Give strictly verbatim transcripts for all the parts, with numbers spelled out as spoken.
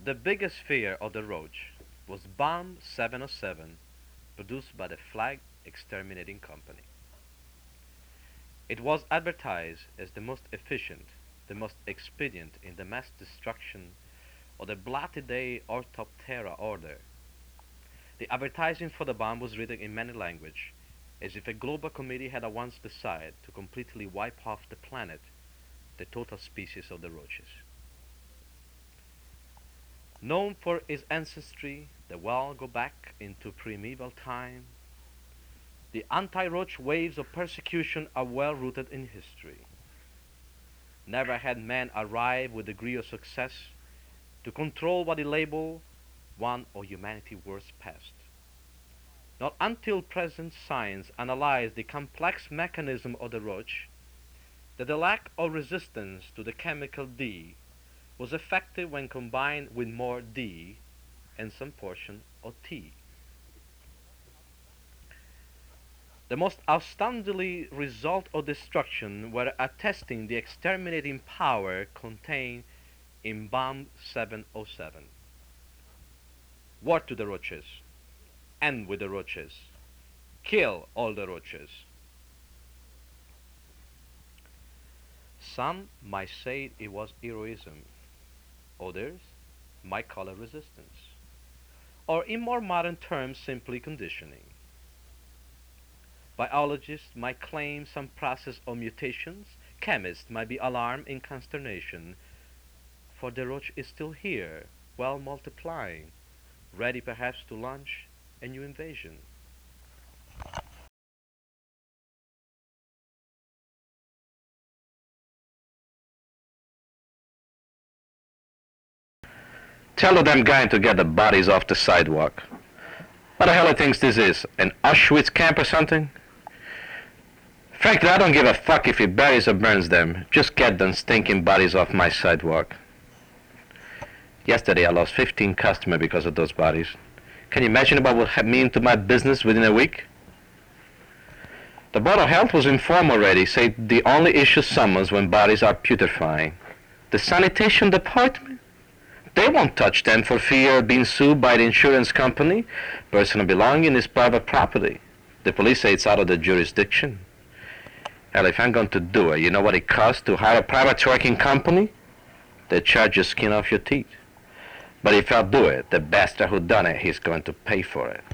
The biggest fear of the roach was Bomb seven oh seven, produced by the Flag Exterminating Company. It was advertised as the most efficient, the most expedient in the mass destruction of the Blattidae Orthoptera order. The advertising for the bomb was written in many languages, as if a global committee had at once decided to completely wipe off the planet the total species of the roaches. Known for its ancestry, the well go back into primeval time. The anti-roach waves of persecution are well rooted in history. Never had man arrived with degree of success to control what he labeled one of humanity's worst pests. Not until present science analyzed the complex mechanism of the roach that the lack of resistance to the chemical D was effective when combined with more D and some portion of T. The most astounding result of destruction were attesting the exterminating power contained in Bomb seven oh seven. War to the roaches. End with the roaches. Kill all the roaches. Some might say it was heroism. Others might call it resistance. Or in more modern terms, simply conditioning. Biologists might claim some process of mutations. Chemists might be alarmed in consternation, for the roach is still here, well multiplying, ready perhaps to launch a new invasion. Tell them guy to get the bodies off the sidewalk. What the hell he thinks this is? An Auschwitz camp or something? Frankly, I don't give a fuck if he buries or burns them. Just get them stinking bodies off my sidewalk. Yesterday I lost fifteen customers because of those bodies. Can you imagine what would have mean to my business within a week? The Board of Health was informed already, say the only issue summons when bodies are putrefying. The sanitation department? They won't touch them for fear of being sued by the insurance company. Personal belonging is private property. The police say it's out of their jurisdiction. Hell, if I'm going to do it, you know what it costs to hire a private trucking company? They charge your skin off your teeth. But if I do it, the bastard who done it, he's going to pay for it.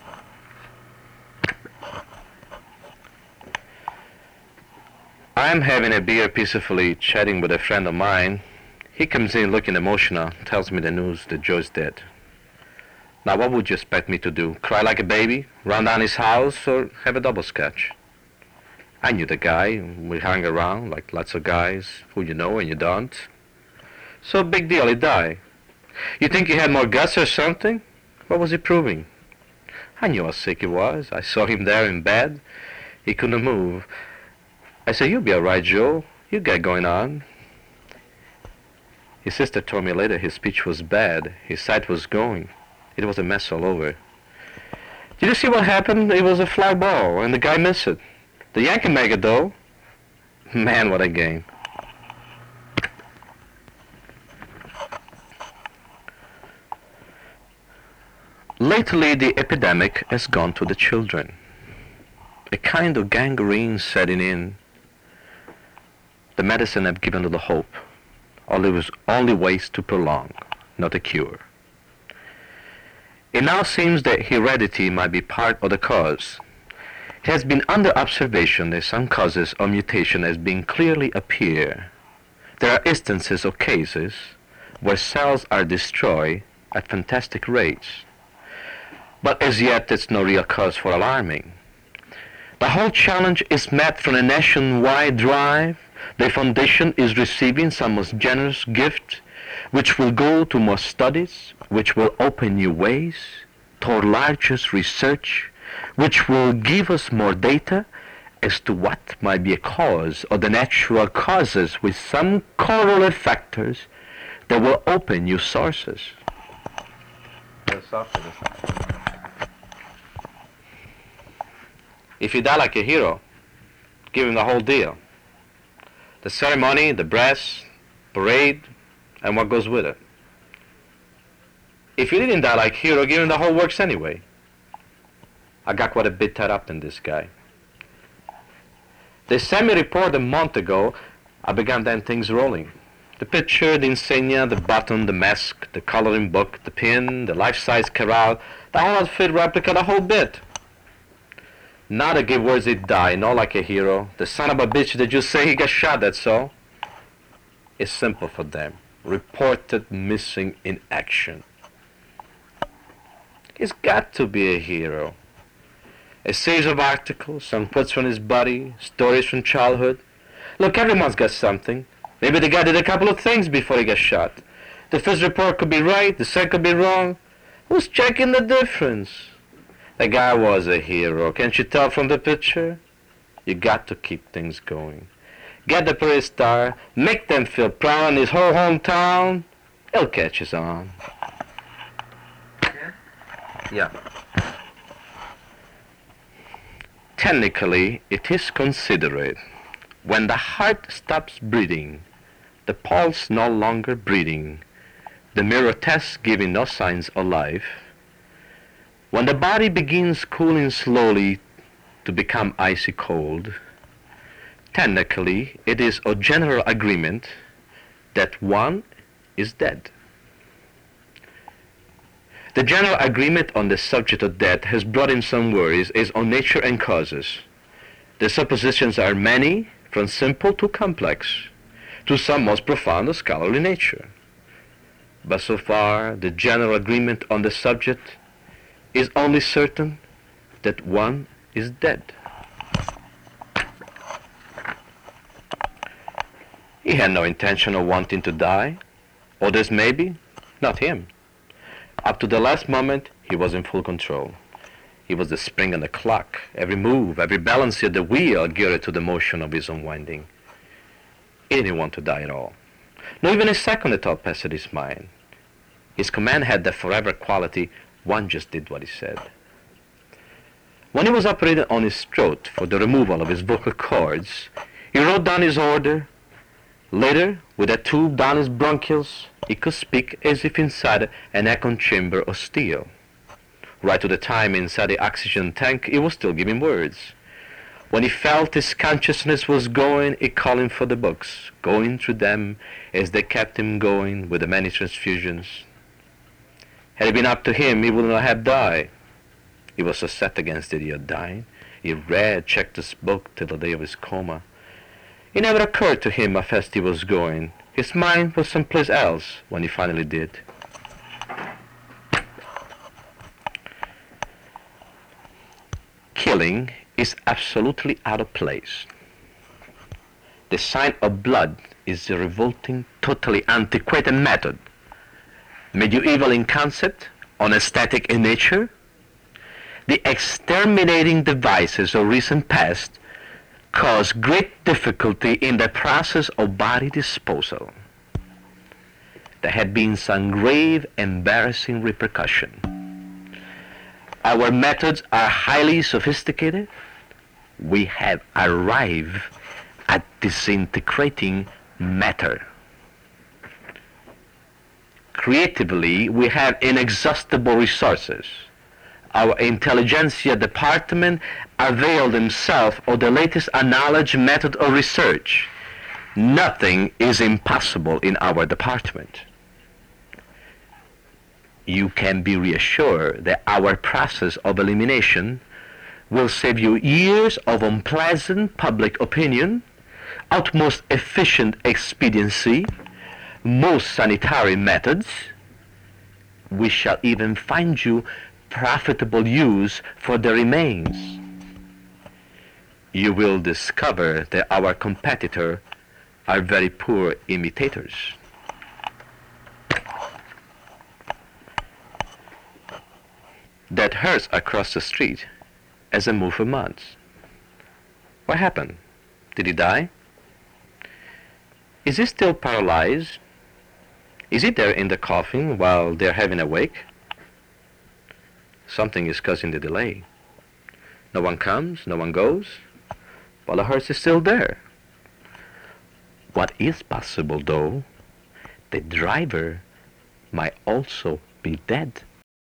I'm having a beer peacefully chatting with a friend of mine. He comes in looking emotional, tells me the news that Joe's dead. Now what would you expect me to do? Cry like a baby? Run down his house? Or have a double scotch? I knew the guy. We hung around like lots of guys who you know and you don't. So big deal, he died. You think he had more guts or something? What was he proving? I knew how sick he was. I saw him there in bed. He couldn't move. I said, you'll be all right, Joe. You get going on. His sister told me later his speech was bad. His sight was going. It was a mess all over. Did you see what happened? It was a fly ball, and the guy missed it. The Yankee make it, though. Man, what a game. Lately, the epidemic has gone to the children. A kind of gangrene setting in. The medicine have given little hope. Only was only ways to prolong, not a cure. It now seems that heredity might be part of the cause. It has been under observation that some causes of mutation has been clearly appear. There are instances of cases where cells are destroyed at fantastic rates. But as yet, there's no real cause for alarming. The whole challenge is met from a nationwide drive. The foundation is receiving some most generous gift, which will go to more studies, which will open new ways, toward largest research, which will give us more data as to what might be a cause or the natural causes with some correlative factors that will open new sources. If you die like a hero, give him the whole deal. The ceremony, the brass, parade, and what goes with it. If he didn't die like hero, give him the whole works anyway. I got quite a bit tied up in this guy. They sent me a report a month ago. I began then things rolling. The picture, the insignia, the button, the mask, the coloring book, the pin, the life-size chorale, the whole outfit replica, the whole bit. Now they give words he died, not like a hero. The son of a bitch that you say he got shot, that's all. It's simple for them. Reported missing in action. He's got to be a hero. A series of articles, some quotes from his body, stories from childhood. Look, everyone's got something. Maybe the guy did a couple of things before he got shot. The first report could be right, the second could be wrong. Who's checking the difference? The guy was a hero. Can't you tell from the picture? You got to keep things going. Get the parade star, make them feel proud in his whole hometown. He'll catch his on. Yeah. Technically, it is considered when the heart stops beating, the pulse no longer breathing, the mirror test giving no signs of life, when the body begins cooling slowly to become icy cold, technically it is a general agreement that one is dead. The general agreement on the subject of death has brought in some worries is on nature and causes. The suppositions are many, from simple to complex, to some most profound of scholarly nature. But so far, the general agreement on the subject is only certain that one is dead. He had no intention of wanting to die. Others maybe, not him. Up to the last moment, he was in full control. He was the spring on the clock. Every move, every balance of the wheel geared to the motion of his unwinding. He didn't want to die at all. Not even a second at all passed his mind. His command had the forever quality, one just did what he said. When he was operating on his throat for the removal of his vocal cords, he wrote down his order. Later, with a tube down his bronchioles, he could speak as if inside an echo chamber of steel. Right to the time inside the oxygen tank, he was still giving words. When he felt his consciousness was going, he called him for the books, going through them as they kept him going with the many transfusions. Had it been up to him, he would not have died. He was so set against the idea of dying. He read, checked his book till the day of his coma. It never occurred to him how fast he was going. His mind was someplace else when he finally did. Killing is absolutely out of place. The sign of blood is a revolting, totally antiquated method, medieval in concept, unaesthetic in nature. The exterminating devices of recent past cause great difficulty in the process of body disposal. There had been some grave, embarrassing repercussion. Our methods are highly sophisticated. We have arrived at disintegrating matter. Creatively, we have inexhaustible resources. Our intelligentsia department availed himself of the latest knowledge method of research. Nothing is impossible in our department. You can be reassured that our process of elimination will save you years of unpleasant public opinion, utmost efficient expediency, most sanitary methods. We shall even find you profitable use for the remains. You will discover that our competitor are very poor imitators. That hearse across the street hasn't moved for months. What happened? Did he die? Is he still paralyzed? Is he there in the coffin while they're having a wake? Something is causing the delay. No one comes, no one goes, while the hearse is still there. What is possible, though, the driver might also be dead.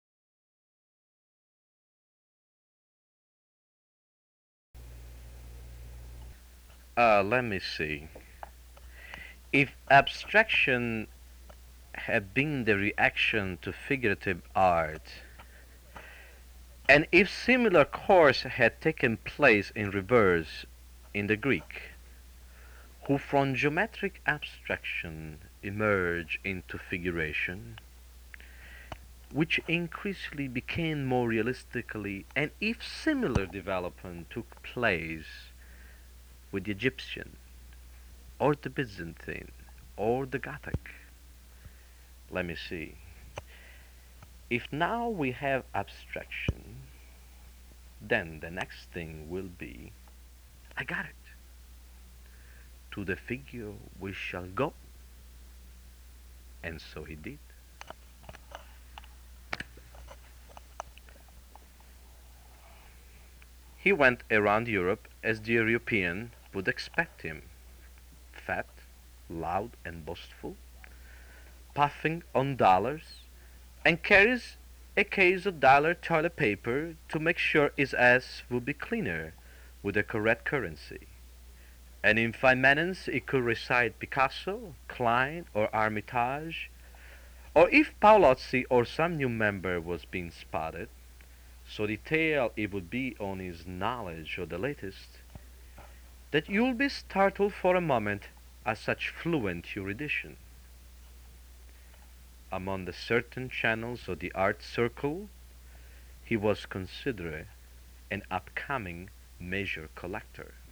Uh, let me see. If abstraction had been the reaction to figurative art, and if similar course had taken place in reverse in the Greek, who from geometric abstraction emerged into figuration, which increasingly became more realistically, and if similar development took place with the Egyptian, or the Byzantine, or the Gothic, let me see. If now we have abstraction, then the next thing will be, I got it. To the figure we shall go. And so he did. He went around Europe as the European would expect him, fat, loud, and boastful, puffing on dollars, and carries a case of dollar toilet paper to make sure his ass would be cleaner with the correct currency. And in five minutes he could recite Picasso, Klein, or Armitage, or if Paolozzi or some new member was being spotted, so detailed it would be on his knowledge of the latest, that you'll be startled for a moment at such fluent erudition. Among the certain channels of the art circle, he was considered an upcoming major collector.